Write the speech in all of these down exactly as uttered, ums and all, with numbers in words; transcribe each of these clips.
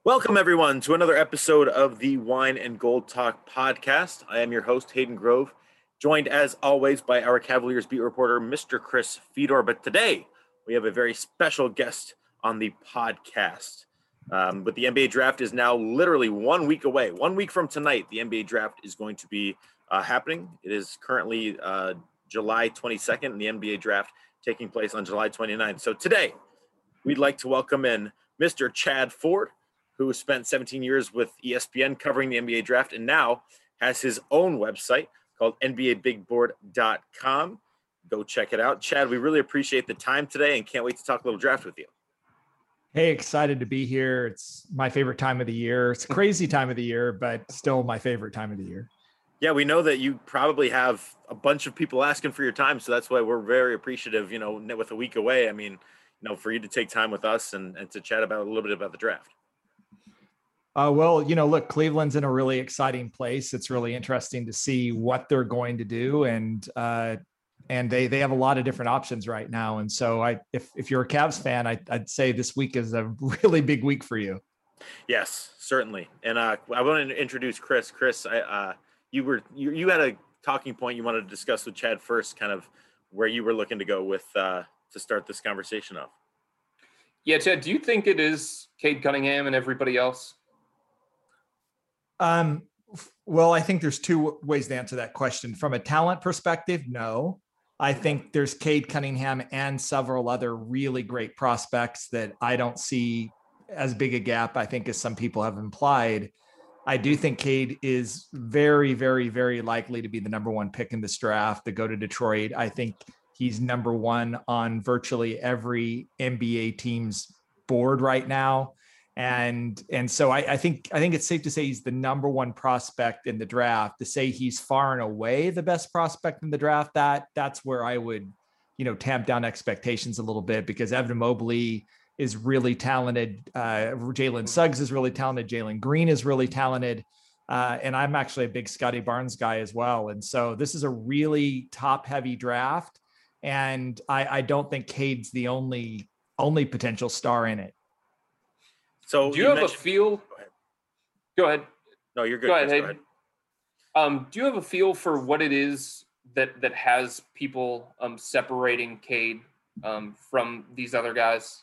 Welcome, everyone, to another episode of the Wine and Gold Talk podcast. I am your host, Hayden Grove, joined as always by our Cavaliers beat reporter, Mister Chris Fedor. But today we have a very special guest on the podcast. Um, but the N B A draft is now literally one week away. One week from tonight, the N B A draft is going to be uh, happening. It is currently uh, July twenty-second, and the N B A draft taking place on July twenty-ninth. So today we'd like to welcome in Mister Chad Ford, who spent seventeen years with E S P N covering the N B A draft and now has his own website called N B A big board dot com. Go check it out. Chad, we really appreciate the time today and can't wait to talk a little draft with you. Hey, excited to be here. It's my favorite time of the year. It's a crazy time of the year, but still my favorite time of the year. Yeah, we know that you probably have a bunch of people asking for your time, so that's why we're very appreciative, you know, with a week away. I mean, you know, for you to take time with us and, and to chat about a little bit about the draft. Uh, well, you know, look, Cleveland's in a really exciting place. It's really interesting to see what they're going to do. And, uh, and they, they have a lot of different options right now. And so I, if, if you're a Cavs fan, I, I'd say this week is a really big week for you. Yes, certainly. And uh, I want to introduce Chris. Chris, I, uh, you were, you, you had a talking point you wanted to discuss with Chad first, kind of where you were looking to go with, uh, to start this conversation off. Yeah. Chad, do you think it is Cade Cunningham and everybody else? Um, well, I think there's two ways to answer that question. From a talent perspective, no. I think there's Cade Cunningham and several other really great prospects that I don't see as big a gap, I think, as some people have implied. I do think Cade is very, very, very likely to be the number one pick in this draft to go to Detroit. I think he's number one on virtually every N B A team's board right now. And, and so I, I think, I think it's safe to say he's the number one prospect in the draft. To say he's far and away the best prospect in the draft, that that's where I would, you know, tamp down expectations a little bit, because Evan Mobley is really talented. Uh, Jalen Suggs is really talented. Jalen Green is really talented. Uh, and I'm actually a big Scotty Barnes guy as well. And so this is a really top heavy draft. And I, I don't think Cade's the only, only potential star in it. So do you, you have mentioned... a feel? Go ahead. Go ahead. No, you're good. Go ahead. Go ahead. Um, do you have a feel for what it is that that has people um, separating Cade um, from these other guys?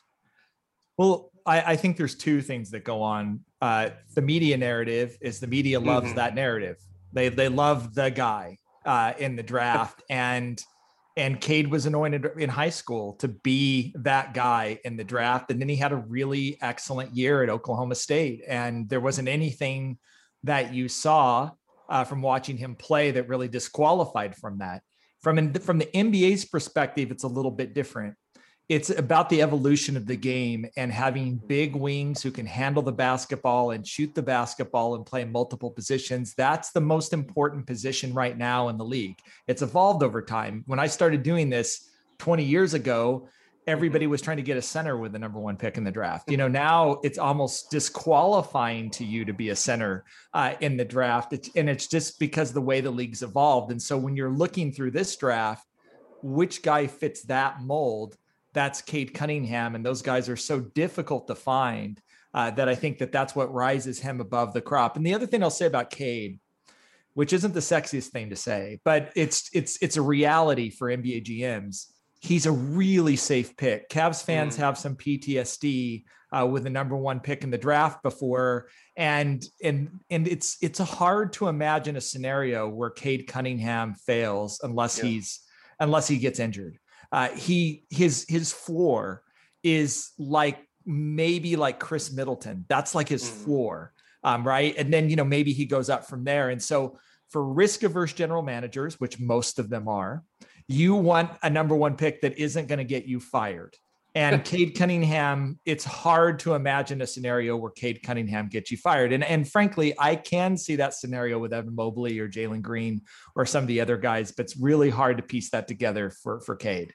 Well, I, I think there's two things that go on. Uh, the media narrative is the media loves mm-hmm. that narrative. They they love the guy uh, in the draft, and and Cade was anointed in high school to be that guy in the draft. And then he had a really excellent year at Oklahoma State. And there wasn't anything that you saw uh, from watching him play that really disqualified from that. From, from the N B A's perspective, it's a little bit different. It's about the evolution of the game and having big wings who can handle the basketball and shoot the basketball and play multiple positions. That's the most important position right now in the league. It's evolved over time. When I started doing this twenty years ago, everybody was trying to get a center with the number one pick in the draft. You know, now it's almost disqualifying to you to be a center uh, in the draft. It's, and it's just because the way the league's evolved. And so when you're looking through this draft, which guy fits that mold? That's Cade Cunningham. And those guys are so difficult to find uh, that I think that that's what rises him above the crop. And the other thing I'll say about Cade, which isn't the sexiest thing to say, but it's, it's, it's a reality for N B A G Ms. He's a really safe pick. Cavs fans mm. have some P T S D uh, with the number one pick in the draft before. And, and, and it's, it's hard to imagine a scenario where Cade Cunningham fails unless yeah. he's, unless he gets injured. Uh, he, his, his floor is like, maybe like Chris Middleton. That's like his mm. floor. Um, right. And then, you know, maybe he goes up from there. And so for risk averse general managers, which most of them are, you want a number one pick that isn't going to get you fired. And Cade Cunningham, it's hard to imagine a scenario where Cade Cunningham gets you fired. And, and frankly, I can see that scenario with Evan Mobley or Jalen Green or some of the other guys, but it's really hard to piece that together for, for Cade.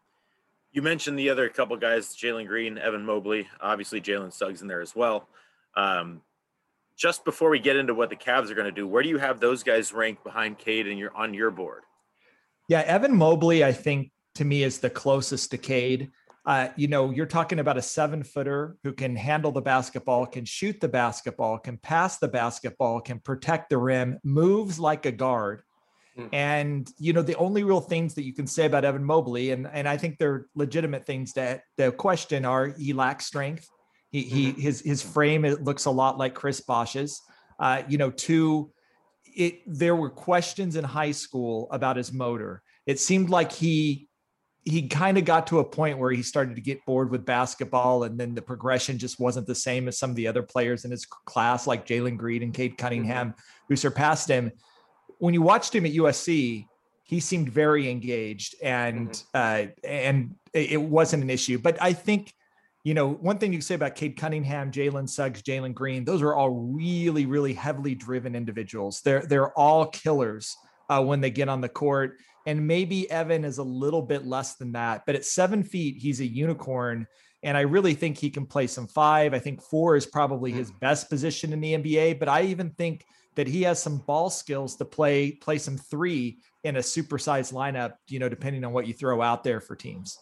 You mentioned the other couple guys, Jalen Green, Evan Mobley, obviously Jalen Suggs in there as well. Um, just before we get into what the Cavs are going to do, where do you have those guys ranked behind Cade and you're on your board? Yeah, Evan Mobley, I think, to me, is the closest to Cade. Uh, you know, you're talking about a seven footer who can handle the basketball, can shoot the basketball, can pass the basketball, can protect the rim, moves like a guard. Mm. And, you know, the only real things that you can say about Evan Mobley, and, and I think they're legitimate things that the question are, he lacks strength. He, he, Mhm. his, his frame, it looks a lot like Chris Bosh's. Uh, you know, two, it, there were questions in high school about his motor. It seemed like he, he kind of got to a point where he started to get bored with basketball, and then the progression just wasn't the same as some of the other players in his class, like Jalen Green and Cade Cunningham, Mhm. who surpassed him. When you watched him at U S C, he seemed very engaged, and Mhm. uh, and it wasn't an issue. But I think, you know, one thing you can say about Cade Cunningham, Jalen Suggs, Jalen Green, those are all really, really heavily driven individuals. They're they're all killers uh, when they get on the court. And maybe Evan is a little bit less than that, but at seven feet, he's a unicorn. And I really think he can play some five. I think four is probably his best position in the N B A, but I even think that he has some ball skills to play, play some three in a supersized lineup, you know, depending on what you throw out there for teams.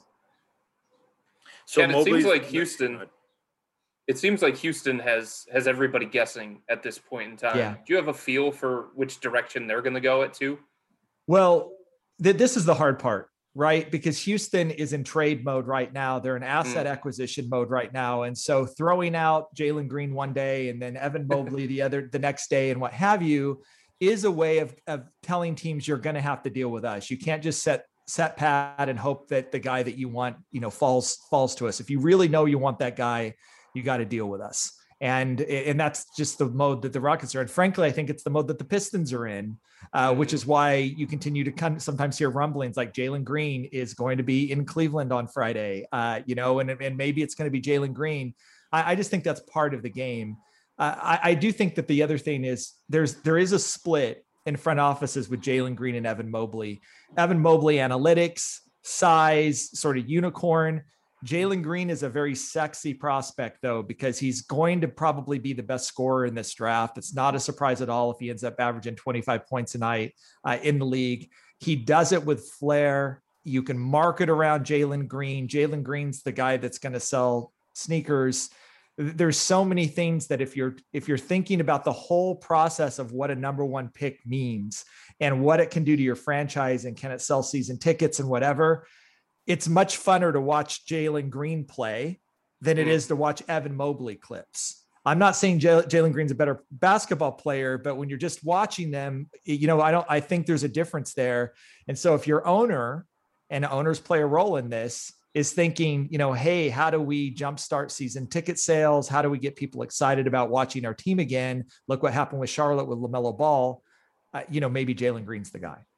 So And it seems Mobley's like Houston, it seems like Houston has has everybody guessing at this point in time. Yeah. Do you have a feel for which direction they're going to go at too? Well, th- this is the hard part, right? Because Houston is in trade mode right now. They're in asset Mm. acquisition mode right now. And so throwing out Jalen Green one day and then Evan Mobley the other, the next day and what have you is a way of, of telling teams you're going to have to deal with us. You can't just set, set pat and hope that the guy that you want, you know, falls, falls to us. If you really know you want that guy, you got to deal with us. And, and that's just the mode that the Rockets are in. Frankly, I think it's the mode that the Pistons are in, uh, which is why you continue to come, sometimes hear rumblings like Jalen Green is going to be in Cleveland on Friday, uh, you know, and, and maybe it's going to be Jalen Green. I, I just think that's part of the game. Uh, I, I do think that the other thing is there's there is a split in front offices with Jalen Green and Evan Mobley. Evan Mobley, analytics, size, sort of unicorn. Jalen Green is a very sexy prospect, though, because he's going to probably be the best scorer in this draft. It's not a surprise at all if he ends up averaging twenty-five points a night uh, in the league. He does it with flair. You can market around Jalen Green. Jalen Green's the guy that's going to sell sneakers. There's so many things that if you're if you're thinking about the whole process of what a number one pick means and what it can do to your franchise and can it sell season tickets and whatever, it's much funner to watch Jalen Green play than it is to watch Evan Mobley clips. I'm not saying Jalen Green's a better basketball player, but when you're just watching them, you know, I don't, I think there's a difference there. And so if your owner and owners play a role in this is thinking, you know, hey, how do we jumpstart season ticket sales? How do we get people excited about watching our team again? Look what happened with Charlotte with LaMelo Ball. Uh, you know, maybe Jalen Green's the guy.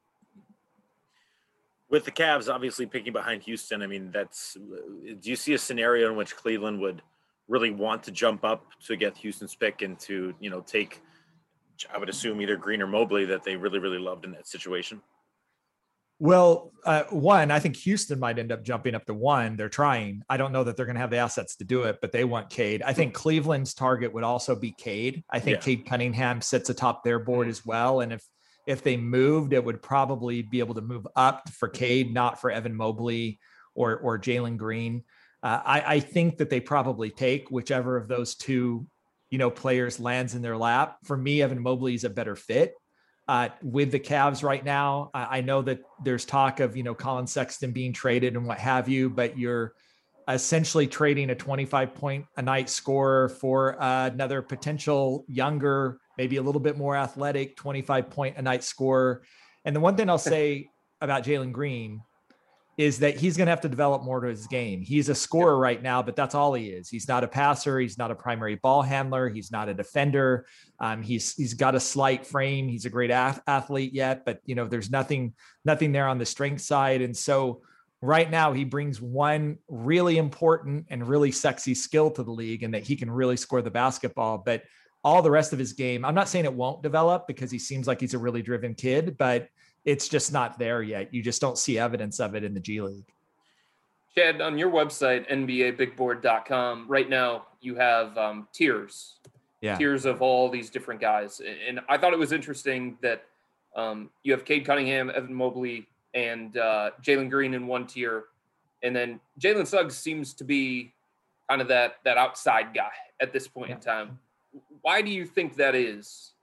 With the Cavs obviously picking behind Houston, I mean, that's, do you see a scenario in which Cleveland would really want to jump up to get Houston's pick and to, you know, take, I would assume either Green or Mobley that they really, really loved in that situation? Well, uh, one, I think Houston might end up jumping up to one. They're trying. I don't know that they're going to have the assets to do it, but they want Cade. I think Cleveland's target would also be Cade. I think yeah. Cade Cunningham sits atop their board as well. And if, if they moved, it would probably be able to move up for Cade, not for Evan Mobley or, or Jalen Green. Uh, I, I think that they probably take whichever of those two, you know, players lands in their lap. For me, Evan Mobley is a better fit. Uh, with the Cavs right now. I, I know that there's talk of, you know, Colin Sexton being traded and what have you, but you're essentially trading a twenty-five point a night scorer for uh, another potential younger, maybe a little bit more athletic twenty-five point a night scorer. And the one thing I'll say about Jalen Green is that he's going to have to develop more to his game. He's a scorer right now, but that's all he is. He's not a passer. He's not a primary ball handler. He's not a defender. Um, he's, he's got a slight frame. He's a great ath- athlete yet, but you know, there's nothing, nothing there on the strength side. And so right now he brings one really important and really sexy skill to the league and that he can really score the basketball, but all the rest of his game, I'm not saying it won't develop because he seems like he's a really driven kid, but it's just not there yet. You just don't see evidence of it in the G League. Chad, on your website, N B A big board dot com, right now you have um, tiers, yeah. tiers of all these different guys. And I thought it was interesting that um, you have Cade Cunningham, Evan Mobley, and uh, Jalen Green in one tier. And then Jalen Suggs seems to be kind of that that outside guy at this point Yeah. in time. Why do you think that is?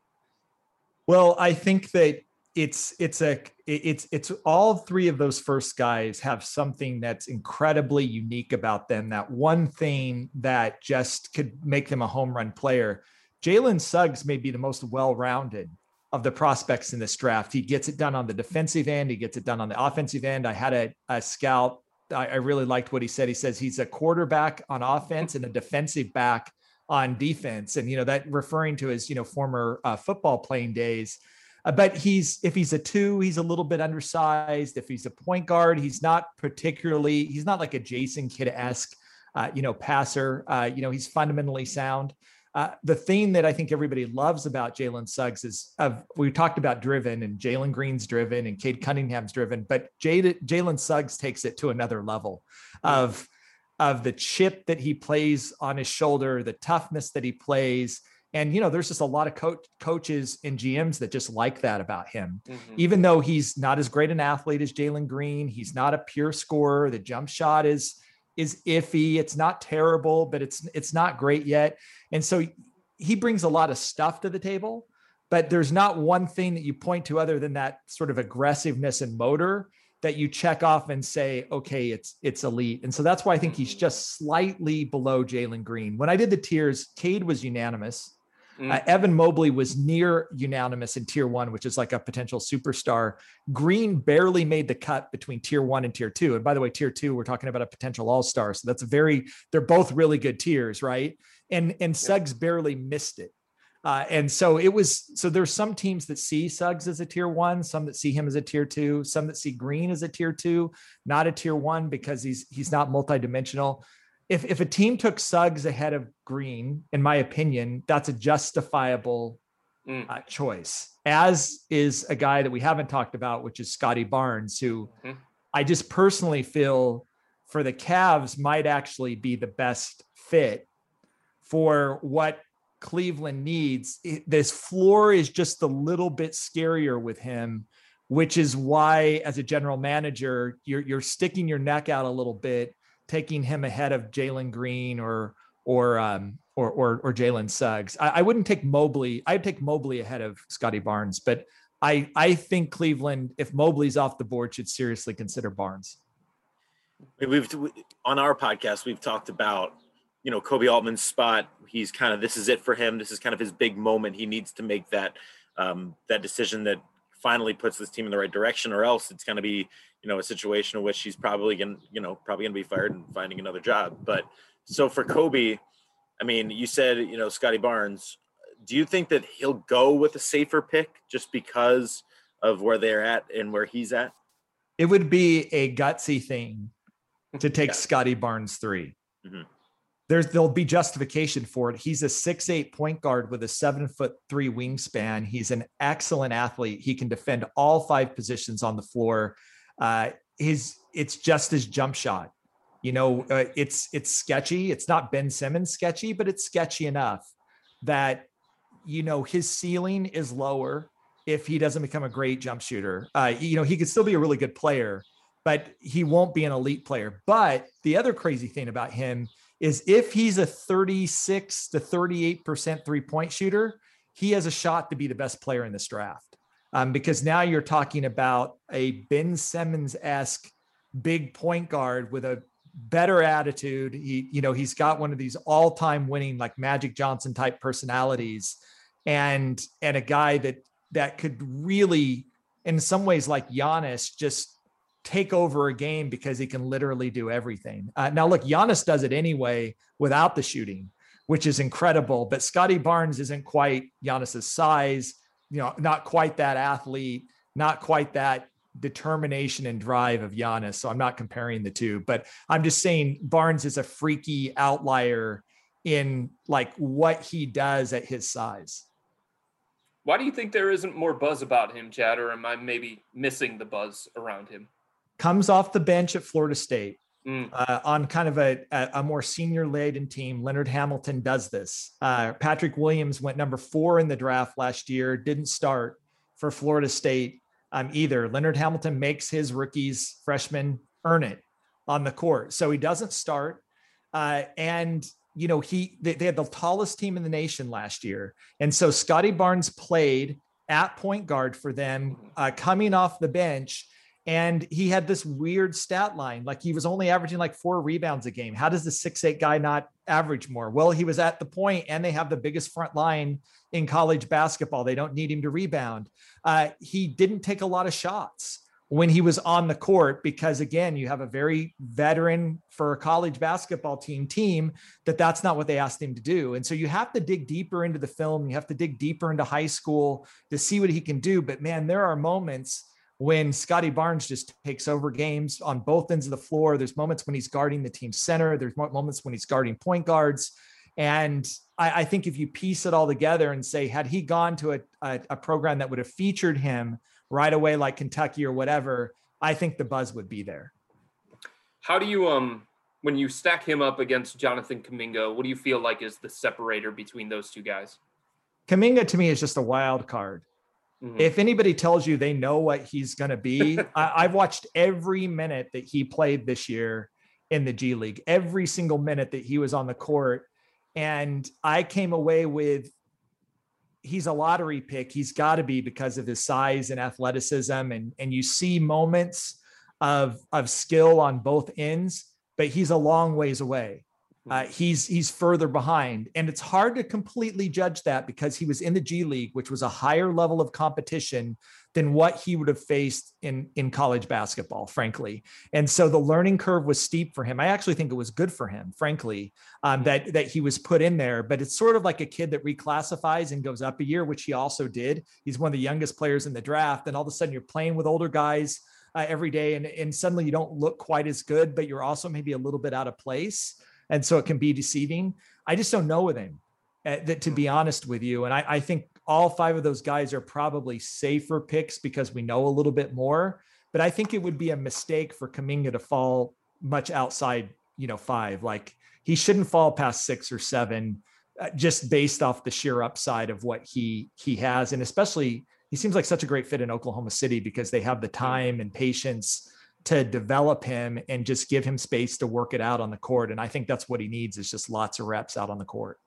Well, I think that it's it's a it's it's all three of those first guys have something that's incredibly unique about them. That one thing that just could make them a home run player. Jalen Suggs may be the most well-rounded of the prospects in this draft. He gets it done on the defensive end. He gets it done on the offensive end. I had a, a scout. I, I really liked what he said. He says he's a quarterback on offense and a defensive back on defense. And, you know, that referring to his, you know, former uh, football playing days. Uh, but he's, if he's a two, he's a little bit undersized. If he's a point guard, he's not particularly, he's not like a Jason Kidd-esque, uh, you know, passer. Uh, you know, he's fundamentally sound. Uh, the thing that I think everybody loves about Jalen Suggs is uh, we talked about driven, and Jalen Green's driven and Cade Cunningham's driven, but Jalen Suggs takes it to another level of, of the chip that he plays on his shoulder, the toughness that he plays. And, you know, there's just a lot of coach, coaches and G Ms that just like that about him, mm-hmm. even though he's not as great an athlete as Jalen Green. He's not a pure scorer. The jump shot is, is iffy. It's not terrible, but it's, it's not great yet. And so he brings a lot of stuff to the table, but there's not one thing that you point to other than that sort of aggressiveness and motor that you check off and say, okay, it's, it's elite. And so that's why I think he's just slightly below Jalen Green. When I did the tiers, Cade was unanimous. Mm. Uh, Evan Mobley was near unanimous in tier one, which is like a potential superstar. Green barely made the cut between tier one and tier two. And by the way, tier two, we're talking about a potential all-star. So that's a very, they're both really good tiers, right? And, and Suggs barely missed it. Uh, and so it was, so there's some teams that see Suggs as a tier one, some that see him as a tier two, some that see Green as a tier two, not a tier one because he's, he's not multidimensional. If, if a team took Suggs ahead of Green, in my opinion, that's a justifiable mm. uh, choice, as is a guy that we haven't talked about, which is Scotty Barnes, who mm-hmm. I just personally feel for the Cavs might actually be the best fit for what Cleveland needs. It, this floor is just a little bit scarier with him, which is why as a general manager, you're, you're sticking your neck out a little bit, taking him ahead of Jalen Green or, or, um, or, or, or Jalen Suggs. I, I wouldn't take Mobley. I'd take Mobley ahead of Scotty Barnes, but I, I think Cleveland, if Mobley's off the board, should seriously consider Barnes. We've, on our podcast, we've talked about, you know, Kobe Altman's spot. He's kind of, this is it for him. This is kind of his big moment. He needs to make that, um, that decision that finally puts this team in the right direction, or else it's going to be, you know, a situation in which he's probably going to, you know, probably going to be fired and finding another job. But so for Kobe, I mean, you said, you know, Scotty Barnes, do you think that he'll go with a safer pick just because of where they're at and where he's at? It would be a gutsy thing to take Yeah. Scotty Barnes three. Mm-hmm. There's, there'll be justification for it. He's a six, eight point guard with a seven foot three wingspan. He's an excellent athlete. He can defend all five positions on the floor. Uh, his, it's just his jump shot. You know, uh, it's, it's sketchy. It's not Ben Simmons sketchy, but it's sketchy enough that, you know, his ceiling is lower if he doesn't become a great jump shooter. Uh, you know, he could still be a really good player, but he won't be an elite player. But the other crazy thing about him is if he's a thirty-six to thirty-eight percent three-point shooter, he has a shot to be the best player in this draft. Um, because now you're talking about a Ben Simmons-esque big point guard with a better attitude. He, you know, he's got one of these all-time winning, like Magic Johnson type personalities, and, and a guy that, that could really, in some ways like Giannis, just take over a game because he can literally do everything. Uh, now look, Giannis does it anyway without the shooting, which is incredible, but Scotty Barnes isn't quite Giannis's size, you know, not quite that athlete, not quite that determination and drive of Giannis. So I'm not comparing the two, but I'm just saying Barnes is a freaky outlier in like what he does at his size. Why do you think there isn't more buzz about him, Chad, or am I maybe missing the buzz around him? Comes off the bench at Florida State mm. uh, on kind of a, a more senior laden team. Leonard Hamilton does this. Uh, Patrick Williams went number four in the draft last year, didn't start for Florida State um, either. Leonard Hamilton makes his rookies, freshmen, earn it. on the court. So he doesn't start. Uh, and, you know, he, they, they had the tallest team in the nation last year. And so Scotty Barnes played at point guard for them, uh, coming off the bench. And he had this weird stat line. Like he was only averaging like four rebounds a game. How does the six, eight guy not average more? Well, he was at the point, and they have the biggest front line in college basketball. They don't need him to rebound. Uh, he didn't take a lot of shots when he was on the court, because again, you have a very veteran for a college basketball team team that that's not what they asked him to do. And so you have to dig deeper into the film. You have to dig deeper into high school to see what he can do. But man, there are moments when Scotty Barnes just takes over games on both ends of the floor. There's moments when he's guarding the team center. There's moments when he's guarding point guards. And I, I think if you piece it all together and say, had he gone to a, a, a program that would have featured him right away, like Kentucky or whatever, I think the buzz would be there. How do you, um, when you stack him up against Jonathan Kuminga, what do you feel like is the separator between those two guys? Kuminga to me is just a wild card. Mm-hmm. If anybody tells you they know what he's going to be, I, I've watched every minute that he played this year in the G League, every single minute that he was on the court. And I came away with, he's a lottery pick. He's got to be, because of his size and athleticism. And, and you see moments of, of skill on both ends, but he's a long ways away. Uh, he's he's further behind, and it's hard to completely judge that because he was in the G League, which was a higher level of competition than what he would have faced in in college basketball, frankly. And so the learning curve was steep for him. I actually think it was good for him, frankly, um, that that he was put in there. But it's sort of like a kid that reclassifies and goes up a year, which he also did. He's one of the youngest players in the draft, and all of a sudden you're playing with older guys uh, every day, and and suddenly you don't look quite as good, but you're also maybe a little bit out of place. And so it can be deceiving. I just don't know with him, uh, that, to be honest with you. And I, I think all five of those guys are probably safer picks because we know a little bit more. But I think it would be a mistake for Kuminga to fall much outside, you know, five. Like he shouldn't fall past six or seven, uh, just based off the sheer upside of what he he has. And especially, he seems like such a great fit in Oklahoma City because they have the time and patience to develop him and just give him space to work it out on the court. And I think that's what he needs, is just lots of reps out on the court.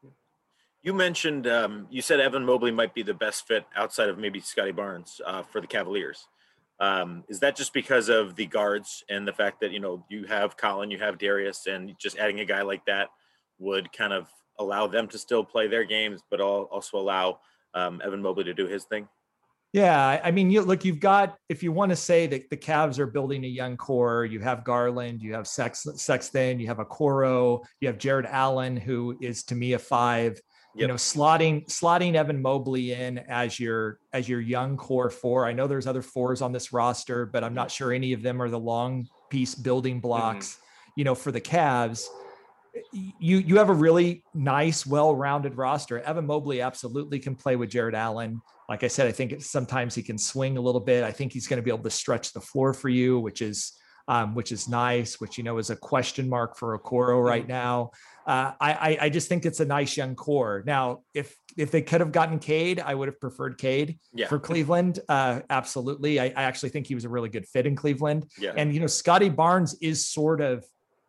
You mentioned, um, you said Evan Mobley might be the best fit outside of maybe Scotty Barnes uh, for the Cavaliers. Um, is that just because of the guards and the fact that, you know, you have Colin, you have Darius, and just adding a guy like that would kind of allow them to still play their games, but also allow um, Evan Mobley to do his thing? Yeah, I mean, you look, you've got, if you want to say that the Cavs are building a young core, you have Garland, you have Sex, Sexton, you have Okoro, you have Jared Allen, who is to me a five. Yep. You know, slotting slotting Evan Mobley in as your as your young core four. I know there's other fours on this roster, but I'm not sure any of them are the long piece building blocks. Mm-hmm. You know, for the Cavs. You you have a really nice, well-rounded roster. Evan Mobley absolutely can play with Jared Allen. Like I said, I think sometimes he can swing a little bit. I think he's going to be able to stretch the floor for you, which is um, which is nice, which, you know, is a question mark for Okoro right now. Uh, I, I just think it's a nice young core. Now, if if they could have gotten Cade, I would have preferred Cade yeah. for Cleveland. Uh, absolutely. I, I actually think he was a really good fit in Cleveland. Yeah. And, you know, Scotty Barnes is sort of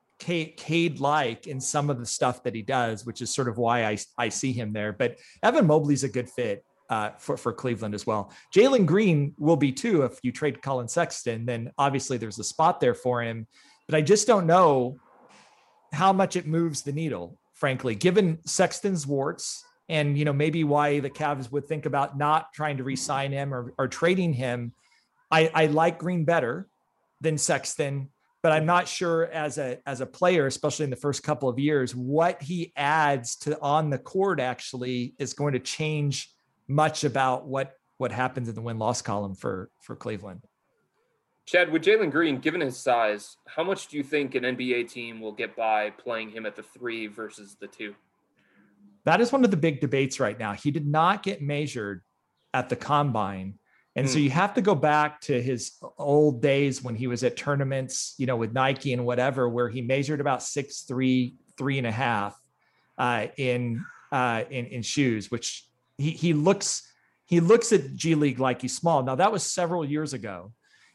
Cade-like in some of the stuff that he does, which is sort of why I, I see him there. But Evan Mobley's a good fit uh, for, for Cleveland as well. Jalen Green will be too. If you trade Colin Sexton, then obviously there's a spot there for him. But I just don't know how much it moves the needle, frankly, given Sexton's warts, and, you know, maybe why the Cavs would think about not trying to re-sign him or, or trading him. I, I like Green better than Sexton, but I'm not sure as a as a player, especially in the first couple of years, what he adds to on the court actually is going to change much about what what happens in the win-loss column for for Cleveland. Chad, with Jalen Green, given his size, how much do you think an N B A team will get by playing him at the three versus the two? That is one of the big debates right now. He did not get measured at the combine. And mm. so you have to go back to his old days when he was at tournaments, you know, with Nike and whatever, where he measured about six, three, three and a half uh, in, uh, in, in shoes, which he, he looks, he looks at G League like he's small. Now that was several years ago.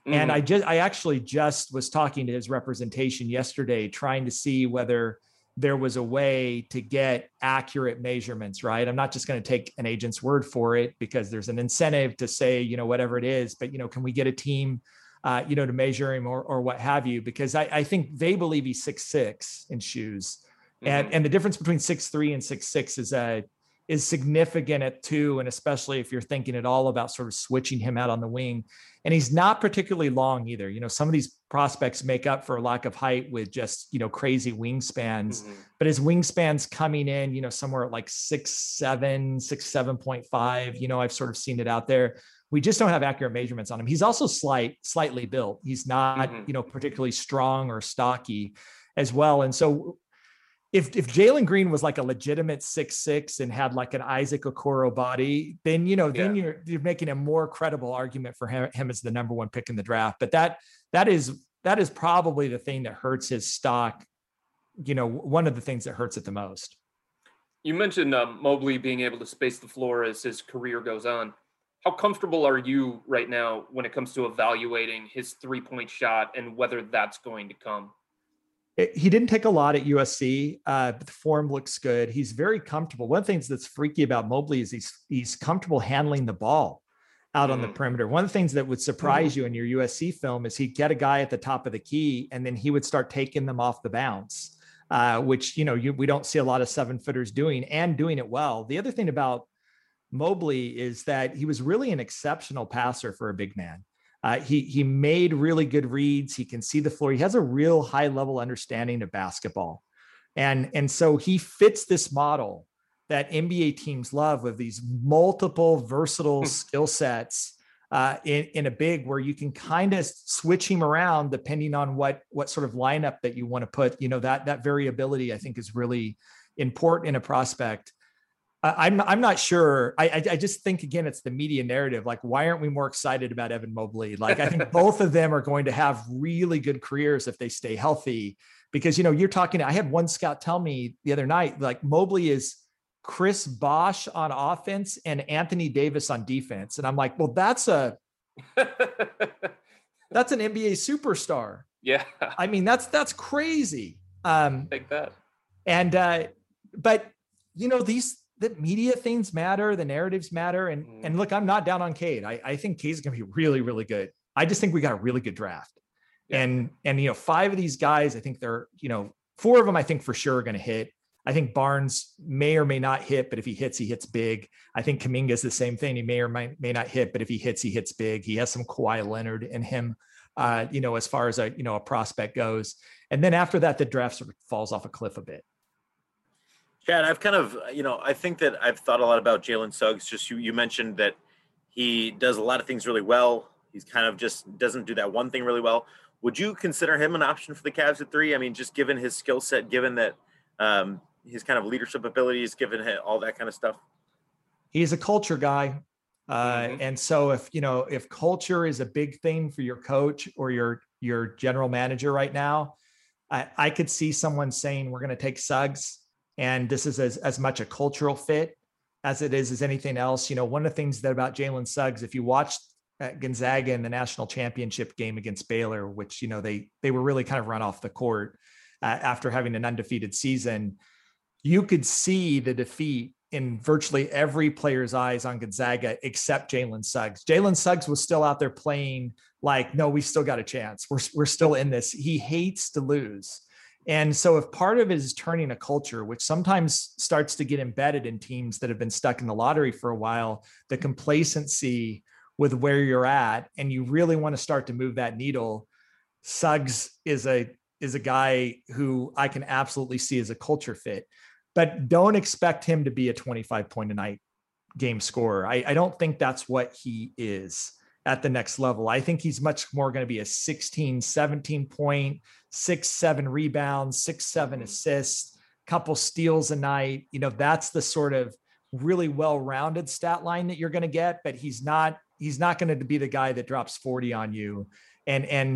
And I just, I actually just was talking to his representation yesterday, trying to see whether there was a way to get accurate measurements, right? I'm not just going to take an agent's word for it because there's an incentive to say, you know, whatever it is, but, you know, can we get a team, uh, you know, to measure him or, or what have you? Because I, I think they believe he's six six in shoes. Mm-hmm. And, and the difference between six three and six six is a, is significant at two. And especially if you're thinking at all about sort of switching him out on the wing. And he's not particularly long either. You know, some of these prospects make up for a lack of height with just, you know, crazy wingspans, mm-hmm. but his wingspan's coming in, you know, somewhere at like six, seven, six, seven point five. You know, I've sort of seen it out there. We just don't have accurate measurements on him. He's also slight, slightly built. He's not, mm-hmm. you know, particularly strong or stocky as well. And so If if Jalen Green was like a legitimate six six and had like an Isaac Okoro body, then you know yeah. then you're you're making a more credible argument for him, him as the number one pick in the draft. But that that is that is probably the thing that hurts his stock. You know, one of the things that hurts it the most. You mentioned um, Mobley being able to space the floor as his career goes on. How comfortable are you right now when it comes to evaluating his three point shot and whether that's going to come? He didn't take a lot at U S C, uh, but the form looks good. He's very comfortable. One of the things that's freaky about Mobley is he's he's comfortable handling the ball out mm. on the perimeter. One of the things that would surprise mm. you in your U S C film is he'd get a guy at the top of the key, and then he would start taking them off the bounce, uh, which, you know, you, we don't see a lot of seven footers doing and doing it well. The other thing about Mobley is that he was really an exceptional passer for a big man. Uh, he he made really good reads. He can see the floor. He has a real high level understanding of basketball. And, and so he fits this model that N B A teams love with these multiple versatile skill sets uh, in, in a big where you can kind of switch him around depending on what, what sort of lineup that you want to put. You know, that, that variability I think is really important in a prospect. I'm I'm not sure. I I just think, again, it's the media narrative. Like, why aren't we more excited about Evan Mobley? Like, I think both of them are going to have really good careers if they stay healthy. Because, you know, you're talking, I had one scout tell me the other night, like Mobley is Chris Bosh on offense and Anthony Davis on defense. And I'm like, well, that's a, that's an N B A superstar. Yeah. I mean, that's, that's crazy. Um, Take that. And, uh, but you know, these, the media things matter, the narratives matter. And, mm. and look, I'm not down on Cade. I, I think Cade's going to be really, really good. I just think we got a really good draft. Yeah. And, and, you know, five of these guys, I think they're, you know, four of them, I think for sure are going to hit. I think Barnes may or may not hit, but if he hits, he hits big. I think Kuminga is the same thing. He may or may, may not hit, but if he hits, he hits big. He has some Kawhi Leonard in him, uh, you know, as far as a, you know, a prospect goes. And then after that, the draft sort of falls off a cliff a bit. Chad, I've kind of, you know, I think that I've thought a lot about Jalen Suggs. Just you, you mentioned that he does a lot of things really well. He's kind of just doesn't do that one thing really well. Would you consider him an option for the Cavs at three? I mean, just given his skill set, given that um, his kind of leadership abilities, given all that kind of stuff. He's a culture guy. Uh, mm-hmm. And so if, you know, if culture is a big thing for your coach or your, your general manager right now, I, I could see someone saying, we're going to take Suggs. And this is as, as much a cultural fit as it is as anything else. You know, one of the things that about Jalen Suggs, if you watched Gonzaga in the national championship game against Baylor, which, you know, they, they were really kind of run off the court uh, after having an undefeated season, you could see the defeat in virtually every player's eyes on Gonzaga, except Jalen Suggs. Jalen Suggs was still out there playing like, no, we still got a chance. We're, we're still in this. He hates to lose. And so if part of it is turning a culture, which sometimes starts to get embedded in teams that have been stuck in the lottery for a while, the complacency with where you're at, and you really want to start to move that needle, Suggs is a, is a guy who I can absolutely see as a culture fit, but don't expect him to be a twenty-five point a night game scorer. I, I don't think that's what he is at the next level. I think he's much more going to be a sixteen, seventeen point, six, seven rebounds, six, seven assists, couple steals a night. You know, that's the sort of really well-rounded stat line that you're going to get, but he's not, he's not going to be the guy that drops forty on you. And, and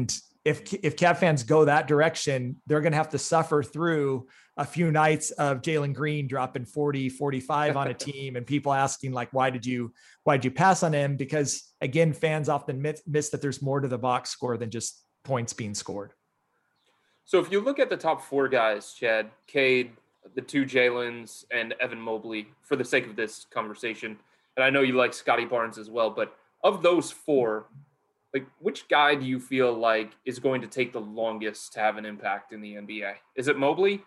if, if Cav fans go that direction, they're going to have to suffer through a few nights of Jalen Green dropping forty, forty-five on a team and people asking like, why did you, why did you pass on him? Because again, fans often miss, miss that there's more to the box score than just points being scored. So if you look at the top four guys, Chad, Cade, the two Jalen's, and Evan Mobley, for the sake of this conversation, and I know you like Scotty Barnes as well, but of those four, like which guy do you feel like is going to take the longest to have an impact in the N B A? Is it Mobley?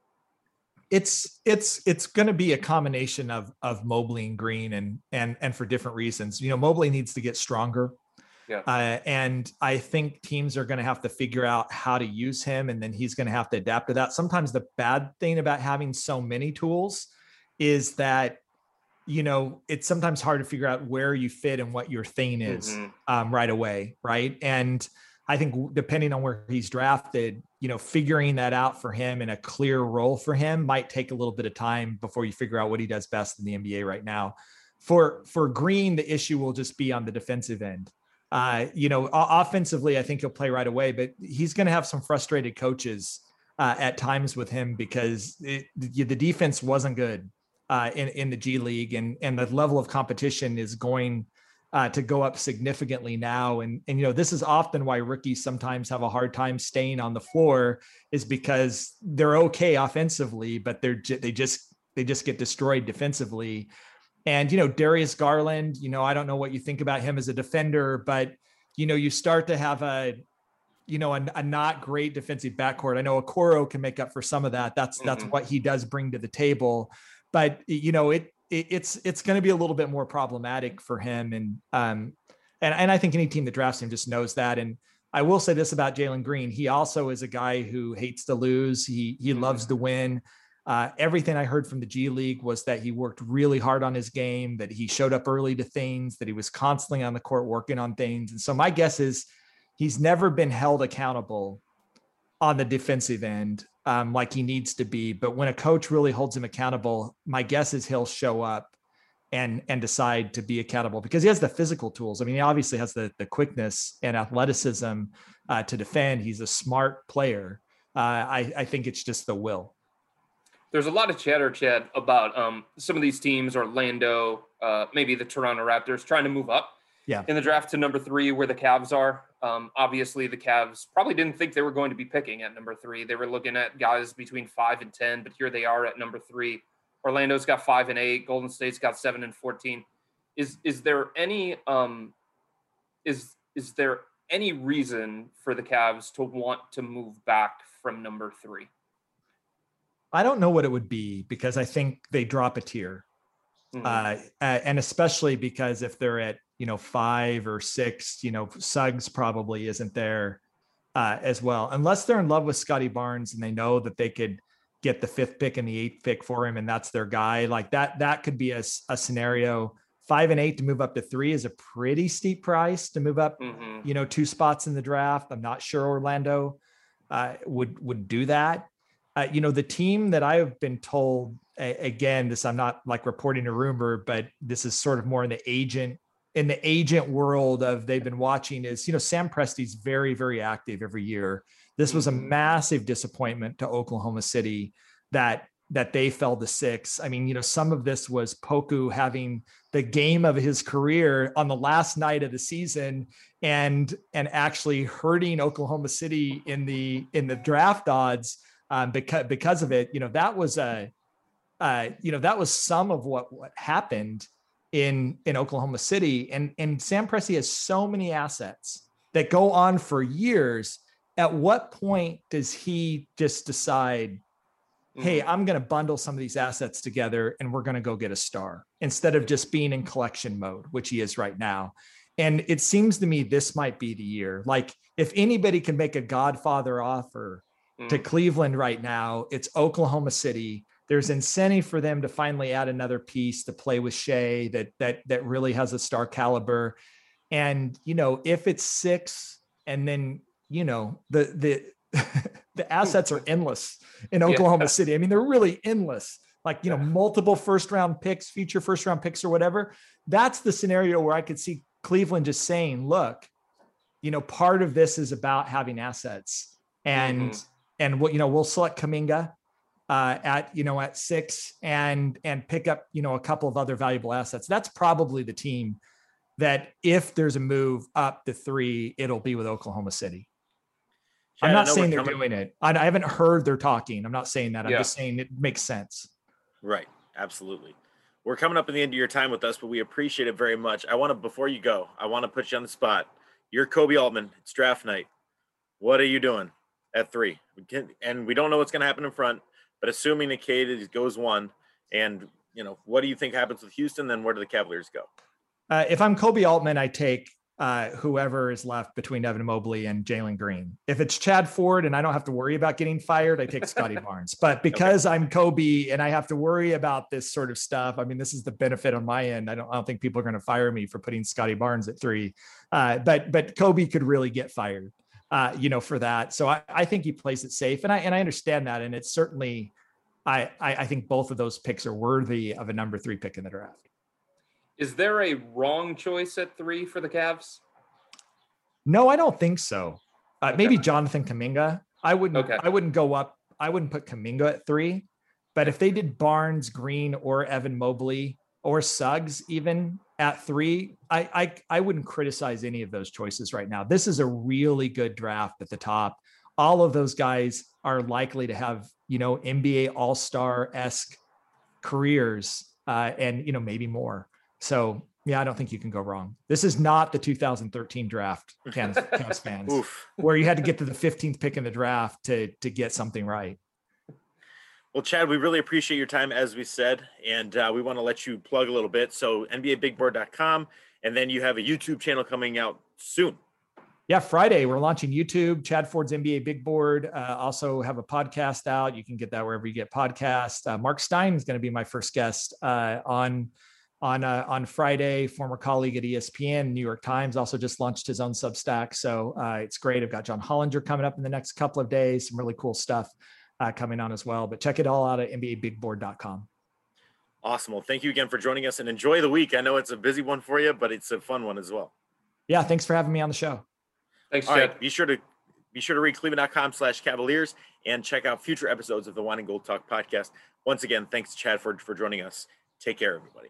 It's it's it's going to be a combination of of Mobley and Green, and and and for different reasons. You know, Mobley needs to get stronger. Yeah. Uh, and I think teams are going to have to figure out how to use him, and then he's going to have to adapt to that. Sometimes the bad thing about having so many tools is that, you know, it's sometimes hard to figure out where you fit and what your thing is mm-hmm. um, right away. Right. And I think depending on where he's drafted, you know, figuring that out for him and a clear role for him might take a little bit of time before you figure out what he does best in the N B A right now. For, for Green, the issue will just be on the defensive end. Uh, you know, offensively, I think he'll play right away, but he's going to have some frustrated coaches uh, at times with him because it, the, the defense wasn't good uh, in, in the G League, and, and the level of competition is going uh, to go up significantly now. And, and, you know, this is often why rookies sometimes have a hard time staying on the floor, is because they're okay offensively, but they're, they just, they just get destroyed defensively. And, you know, Darius Garland, you know, I don't know what you think about him as a defender, but, you know, you start to have a, you know, a, a not great defensive backcourt. I know Okoro can make up for some of that. That's, mm-hmm. that's what he does bring to the table. But, you know, it, it it's, it's going to be a little bit more problematic for him. And, um, and, and I think any team that drafts him just knows that. And I will say this about Jalen Green. He also is a guy who hates to lose. He, he mm-hmm. loves to win. Uh, everything I heard from the G League was that he worked really hard on his game, that he showed up early to things, that he was constantly on the court working on things. And so my guess is he's never been held accountable on the defensive end um, like he needs to be. But when a coach really holds him accountable, my guess is he'll show up and, and decide to be accountable because he has the physical tools. I mean, he obviously has the, the quickness and athleticism uh, to defend. He's a smart player. Uh, I, I think it's just the will. There's a lot of chatter, Chad, about um, some of these teams, Orlando, uh, maybe the Toronto Raptors, trying to move up yeah. in the draft to number three, where the Cavs are. Um, obviously, the Cavs probably didn't think they were going to be picking at number three. They were looking at guys between five and ten, but here they are at number three. Orlando's got five and eight. Golden State's got seven and fourteen. Is is there any um, is is there any reason for the Cavs to want to move back from number three? I don't know what it would be because I think they drop a tier. Mm-hmm. Uh, and especially because if they're at, you know, five or six, you know, Suggs probably isn't there uh, as well, unless they're in love with Scotty Barnes and they know that they could get the fifth pick and the eighth pick for him. And that's their guy like that. That could be a, a scenario. Five and eight to move up to three is a pretty steep price to move up, mm-hmm. you know, two spots in the draft. I'm not sure Orlando uh, would, would do that. Uh, you know, the team that I have been told, uh, again, this, I'm not like reporting a rumor, but this is sort of more in the agent, in the agent world of they've been watching is, you know, Sam Presti's very, very active every year. This was a massive disappointment to Oklahoma City that, that they fell to six. I mean, you know, some of this was Poku having the game of his career on the last night of the season and, and actually hurting Oklahoma City in the, in the draft odds. Um, because, because of it, you know, that was a, uh, you know, that was some of what, what happened in, in Oklahoma City. And, and Sam Presti has so many assets that go on for years. At what point does he just decide, mm-hmm. hey, I'm going to bundle some of these assets together and we're going to go get a star instead of just being in collection mode, which he is right now. And it seems to me this might be the year. Like if anybody can make a Godfather offer to Cleveland right now, it's Oklahoma City. There's incentive for them to finally add another piece to play with Shea that that that really has a star caliber. And you know, if it's six, and then you know the the the assets are endless in Oklahoma yeah. City. I mean, they're really endless. Like you know, multiple first round picks, future first round picks, or whatever. That's the scenario where I could see Cleveland just saying, "Look, you know, part of this is about having assets, and mm-hmm. and what, you know, we'll select Kuminga uh, at, you know, at six and, and pick up, you know, a couple of other valuable assets. That's probably the team that if there's a move up to three, it'll be with Oklahoma City. Chad, I'm not saying they're coming. doing it. I, I haven't heard they're talking. I'm not saying that. I'm yeah. just saying it makes sense. Right. Absolutely. We're coming up in the end of your time with us, but we appreciate it very much. I want to, before you go, I want to put you on the spot. You're Koby Altman. It's draft night. What are you doing at three? We can, and we don't know what's going to happen in front, but assuming the Cade goes one, and, you know, what do you think happens with Houston? Then where do the Cavaliers go? Uh, if I'm Koby Altman, I take uh, whoever is left between Evan Mobley and Jalen Green. If it's Chad Ford and I don't have to worry about getting fired, I take Scotty Barnes. But because okay. I'm Koby and I have to worry about this sort of stuff, I mean, this is the benefit on my end. I don't, I don't think people are going to fire me for putting Scotty Barnes at three. Uh, but but Koby could really get fired, uh, you know, for that. So I, I think he plays it safe, and I and I understand that, and it's certainly, I, I I think both of those picks are worthy of a number three pick in the draft. Is there a wrong choice at three for the Cavs? No, I don't think so. Uh, okay. Maybe Jonathan Kuminga. I wouldn't. Okay. I wouldn't go up. I wouldn't put Kuminga at three. But if they did Barnes, Green, or Evan Mobley, or Suggs even at three, I, I I wouldn't criticize any of those choices right now. This is a really good draft at the top. All of those guys are likely to have, you know, N B A All-Star-esque careers, uh, and, you know, maybe more. So, yeah, I don't think you can go wrong. This is not the two thousand thirteen draft, Cavs, Cavs fans, where you had to get to the fifteenth pick in the draft to, to get something right. Well, Chad, we really appreciate your time, as we said, and uh, we want to let you plug a little bit. So N B A big board dot com, and then you have a YouTube channel coming out soon. Yeah, Friday, we're launching YouTube, Chad Ford's N B A Big Board. Uh, also have a podcast out. You can get that wherever you get podcasts. Uh, Mark Stein is going to be my first guest uh, on on uh, on Friday, former colleague at E S P N, New York Times, also just launched his own Substack. So uh, it's great. I've got John Hollinger coming up in the next couple of days, some really cool stuff uh, coming on as well. But check it all out at N B A big board dot com. Awesome. Well, thank you again for joining us, and enjoy the week. I know it's a busy one for you, but it's a fun one as well. Yeah, thanks for having me on the show. Thanks, all Chad. Right, be sure to be sure to read cleveland dot com slash Cavaliers and check out future episodes of the Wine and Gold Talk podcast. Once again, thanks to Chad for, for joining us. Take care, everybody.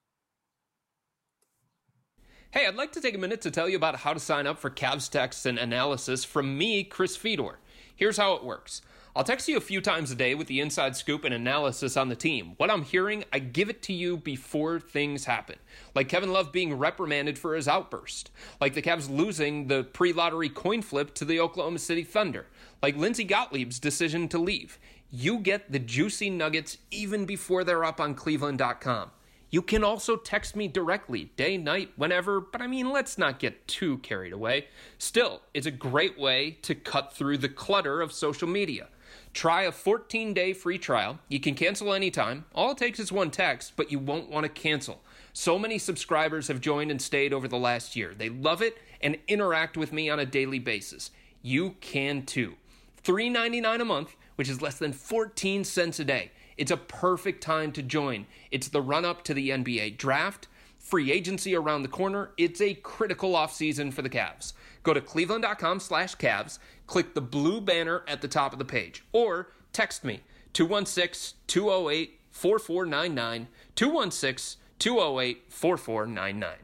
Hey, I'd like to take a minute to tell you about how to sign up for Cavs Text and Analysis from me, Chris Fedor. Here's how it works. I'll text you a few times a day with the inside scoop and analysis on the team. What I'm hearing, I give it to you before things happen. Like Kevin Love being reprimanded for his outburst. Like the Cavs losing the pre-lottery coin flip to the Oklahoma City Thunder. Like Lindsey Gottlieb's decision to leave. You get the juicy nuggets even before they're up on cleveland dot com. You can also text me directly, day, night, whenever, but I mean, let's not get too carried away. Still, it's a great way to cut through the clutter of social media. Try a fourteen-day free trial. You can cancel anytime. All it takes is one text, but you won't want to cancel. So many subscribers have joined and stayed over the last year. They love it and interact with me on a daily basis. You can too. three ninety-nine a month, which is less than fourteen cents a day. It's a perfect time to join. It's the run-up to the N B A draft, free agency around the corner. It's a critical offseason for the Cavs. Go to cleveland dot com slash Cavs, click the blue banner at the top of the page, or text me, two one six, two oh eight, four four nine nine, two one six, two oh eight, four four nine nine.